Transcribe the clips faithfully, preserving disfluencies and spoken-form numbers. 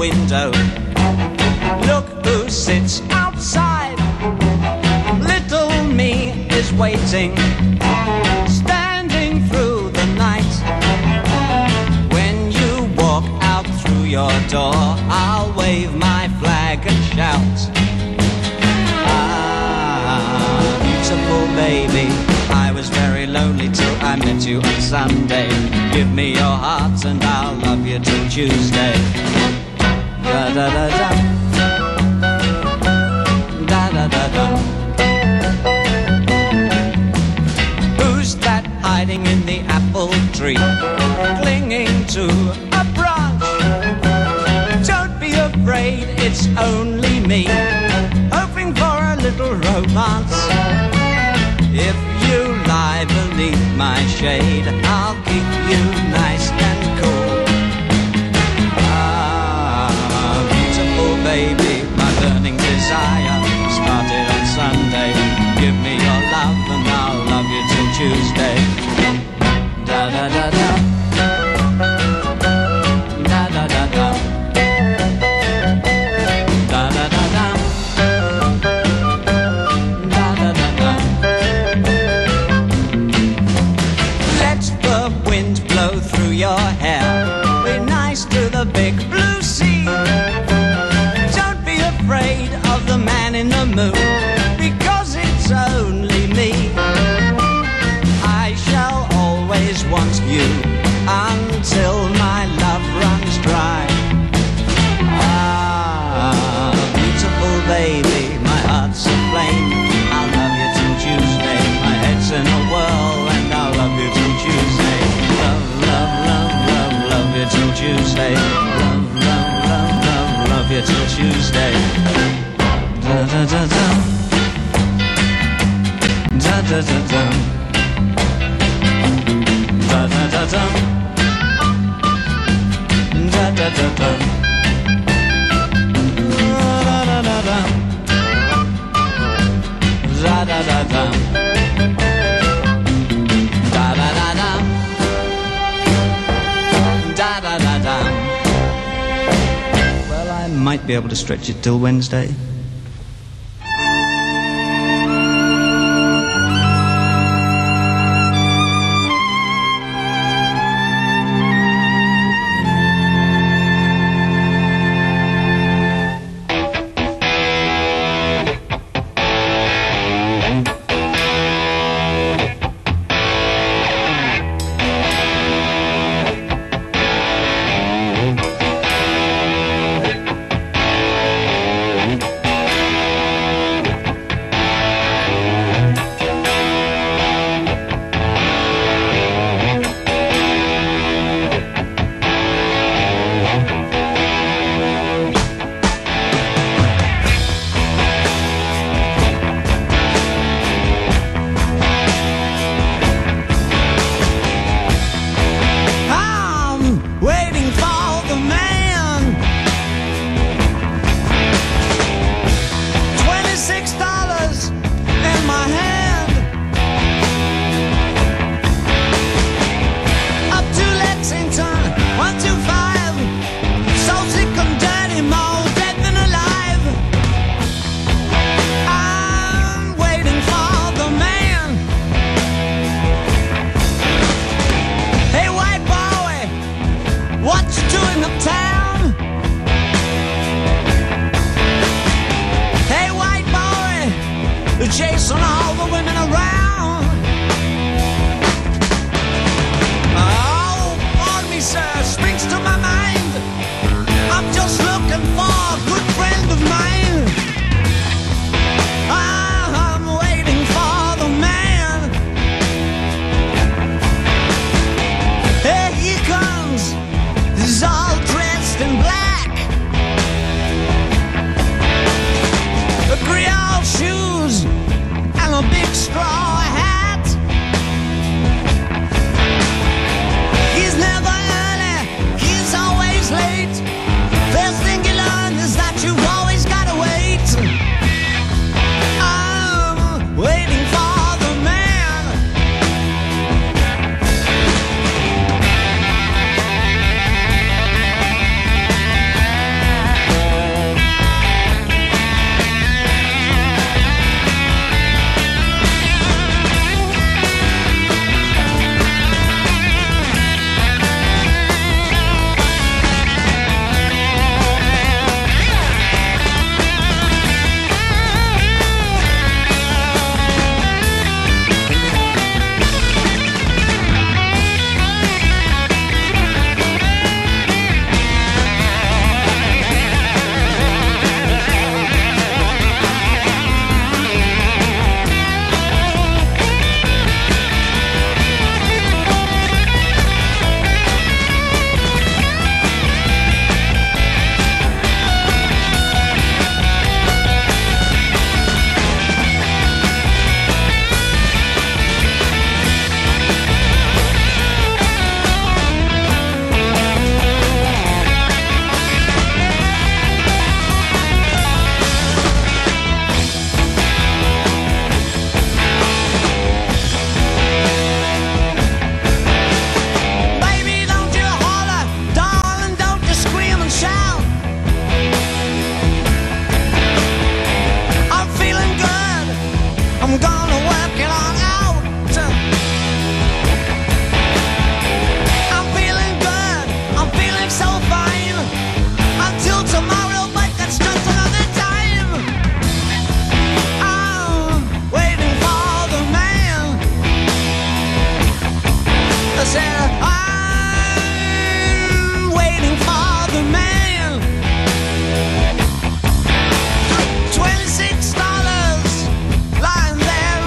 window. Look who sits outside. Little me is waiting, standing through the night. When you walk out through your door, I'll wave my flag and shout, ah, beautiful baby, I was very lonely till I met you on Sunday. Give me your heart and I'll love you till Tuesday. Da da da da, da da da da. Who's that hiding in the apple tree, clinging to a branch? Don't be afraid, it's only me, hoping for a little romance. If you lie beneath my shade, I'll keep you nice and cool. Ah, beautiful baby, my burning desire started on Sunday. Give me your love and I'll love you till Tuesday. Da da da da, da da da da, da da da da, da da da da. Let the wind blow through your hair, be nice to the big blue sea. Don't be afraid of the man in the moon, because it's only me. I shall always want you until my love runs dry. Ah, beautiful baby, my heart's aflame. I'll love you till Tuesday. My head's in a whirl and I'll love you till Tuesday. Love, love, love, love, love you till Tuesday. Love, love, love, love, love you till Tuesday. Da da da da, da da da da, da da da da, da da da da, da da da da, da da da da, da da da da, da da da da. Well, I might be able to stretch it till Wednesday. Chasing all the women around. Oh, pardon me, sir, springs to my mind. I'm just looking for a good friend of mine. I'm waiting for the man. Here he comes, he's all dressed in black. The Creole shoes and a big straw hat. He's never early, he's always late. First thing you learn is that you've always got I'm gonna work it on out. I'm feeling good, I'm feeling so fine. Until tomorrow, but that's just another time. I'm waiting for the man. I said I'm waiting for the man. Twenty-six dollars lying there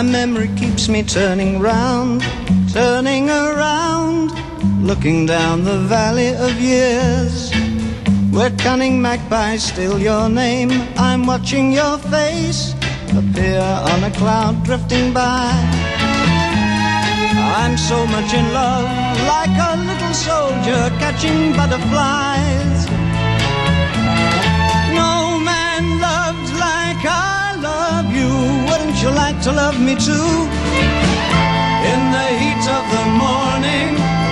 memory keeps me turning round, turning around, looking down the valley of years. Where cunning magpies steal your name, I'm watching your face appear on a cloud drifting by. I'm so much in love, like a little soldier catching butterflies. No man loves like I love you. Wouldn't you like to love me too? In the heat of the morning,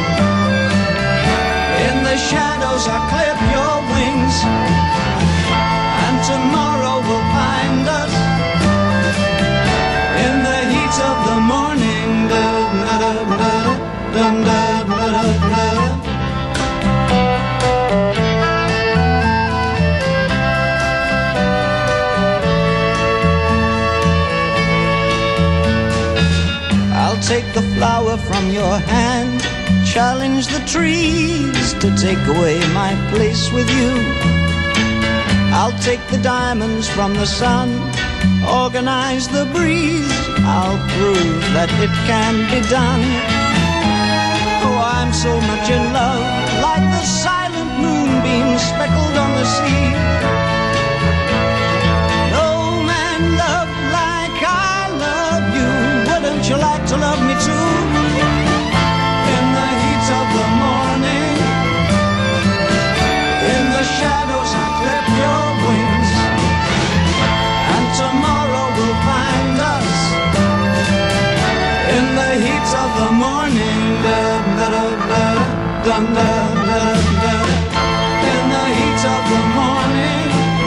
in the shadows I clip your wings, and tomorrow will find us in the heat of the morning. Da, da, da, da, da, da, da, da. I'll take the flower from your hand, challenge the trees to take away my place with you. I'll take the diamonds from the sun, organize the breeze, I'll prove that it can be done. Oh, I'm so much in love, like the silent moonbeam speckled on the sea. No man loved like I love you. Wouldn't you like to love me too? In the heat of the morning, in the shadows I clip your wings, and tomorrow will find us in the heat of the morning. Da, da, da, da, da, da, da, da. In the heat of the morning,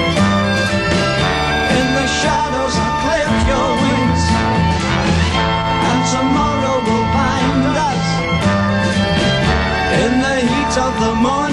in the shadows I clip your wings, and tomorrow will find us in the heat of the morning.